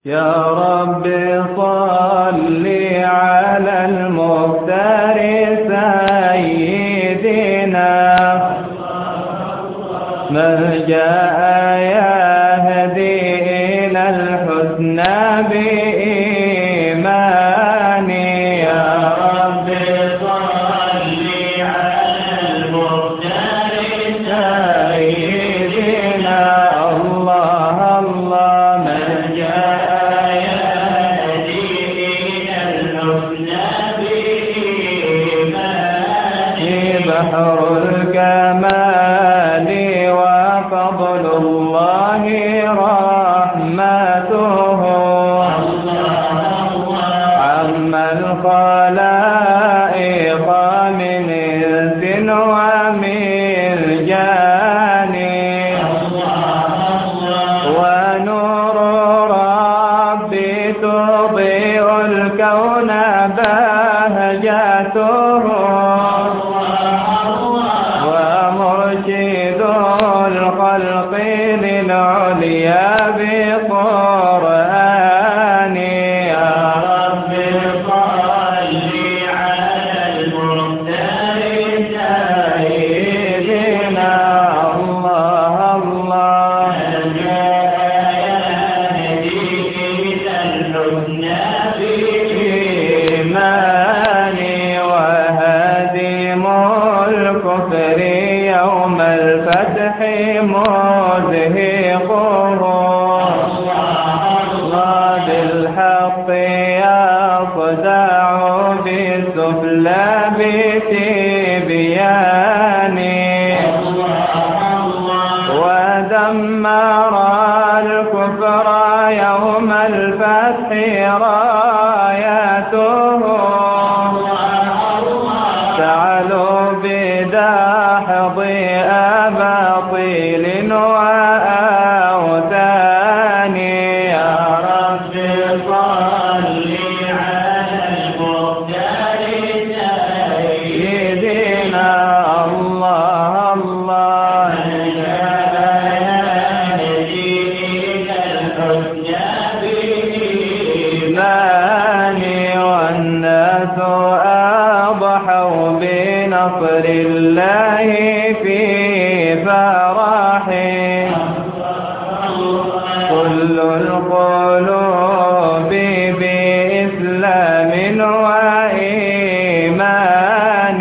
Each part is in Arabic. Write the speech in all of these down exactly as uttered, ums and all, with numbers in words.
يا رب صل على المختار سيدنا من جاء يهدي إلى الحسنى بإيمان. يا رب صل على المختار سيدنا الله الله من جاء بحر الكمال وفضل الله رحمته عم الخلائق من إنس ومن جان ونور ربي تضيء الكون بهجته ومرشد الخلق للعليا بقرآن. يا رب صل على المختار سيدنا الله الله من يهدي إلى الحسنى بإيمان وهادم الكفر يوم الفتح مزهقه الله بالحق يصدع بالسفلى بتبيان ودمر الكفر يوم الفتح راياته تعالوا بداحض أباطيل وأوثان. يا رب صل على المختار سيدنا الله الله من يهدي إلى الحسنى بإيمان والناس أضحوا بنصر الله في فرح كل القلوب بإسلام وإيمان.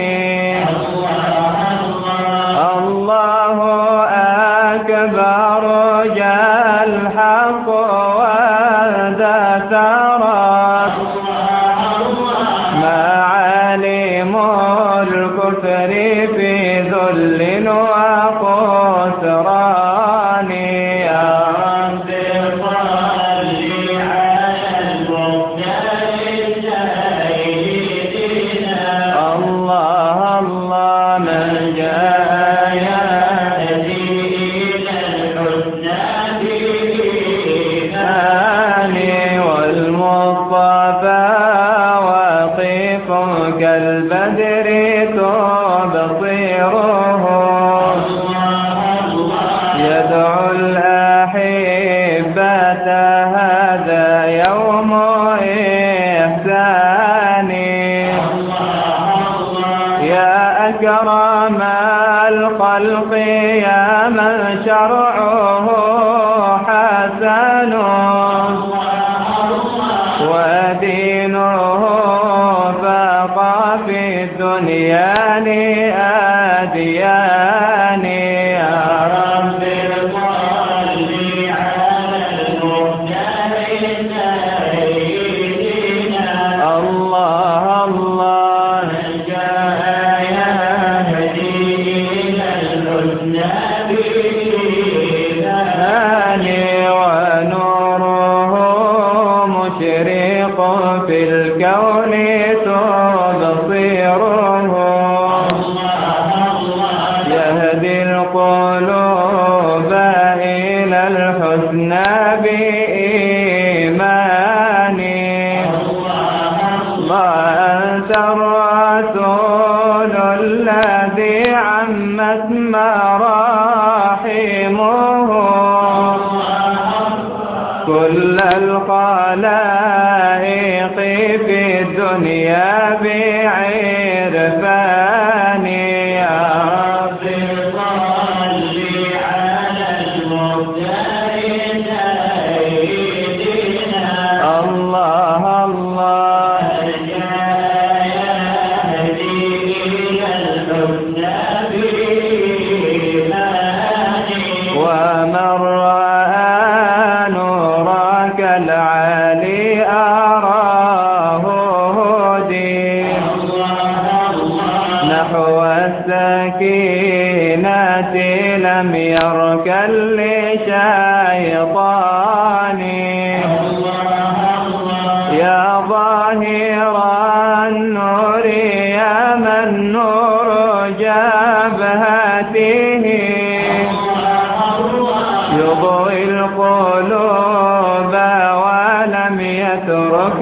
الله أكبر جاء الحق ودثرت معالم الكفر في ذل وخسران. يا رب صل على المختار سيدنا الله الله من جاء يهدي إلى الحسنى بإيمان والمصطفى واقف كالبدر تبصيره يدعو الأحبة هذا يوم إحسان. يا أكرم الخلق يا من شرعه حسن ودينه فاق في الدنيا لأديان. يا رب صل على المختار سيدنا الله الله من جاء يهدي إلى الحسنى بإيمان ونوره مشرق في الكون تبصيره يهدي القلوب إلى الحسنى بإيمان. وأنت الرسول الذي عمت مراحمه كل الخلق الخلائق في الدنيا بعرفاني يا رب صل على المختار سيدنا الله الله يا هدي إلى الحسنى بإيماني ومن رأى نورك العالي أراه هدي نحو السكينة لم يركن لشيطان يا ظاهر النور يا من نور جبهته يضوي القلوب ولم يترك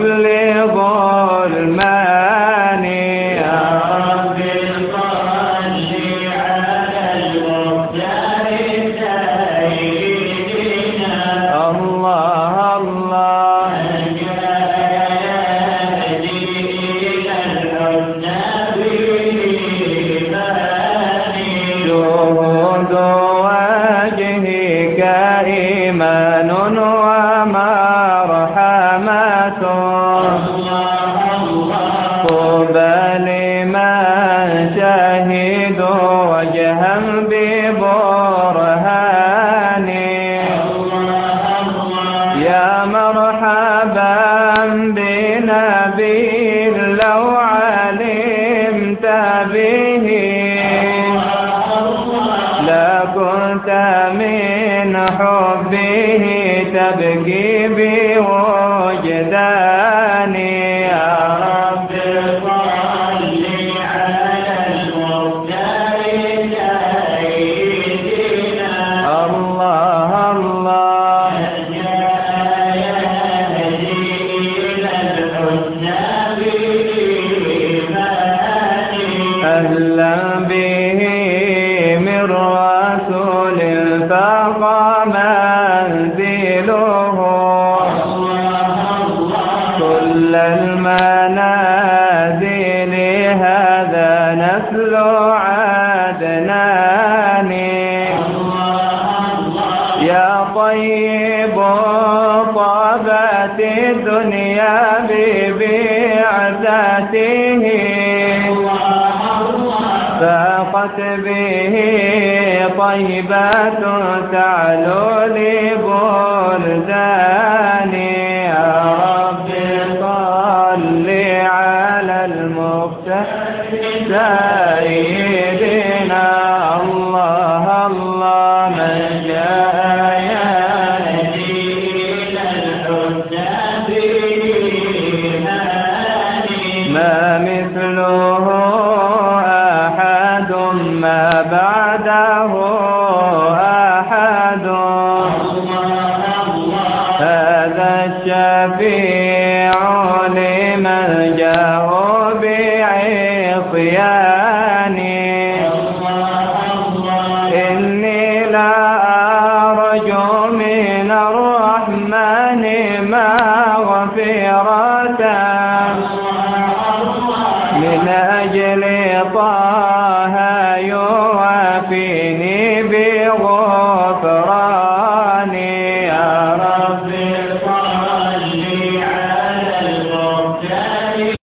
لظلمان يا رب صل على المختار سيدنا الله الله يا هدي إلى الحسنى بإيماني جهود وجهك إيمان ومرحمة طوبى لمن شهدوا وجها ببرهان يا مرحبا بنبي لو علمت به لكنت من حبه تبكي بوجداني يا رب صل على المختار سيدنا الله الله يا هدي إلى الحسنى بإيماني أهلا به من رسول فاق منزله كل المنازل هذا نسل عدنان يا طيب طابت الدنيا ببعثته فاقت به طيبات تعلو لبلدان يا رب صل على المختار سيدنا الله الله من جاء يهدي إلى الحسنى بإيماني ما مثله أحد ما بعده أحد هذا الشفيع لمن جاء بعصياني إني لا أرجو من الرحمن مغفرة من أجل طاعة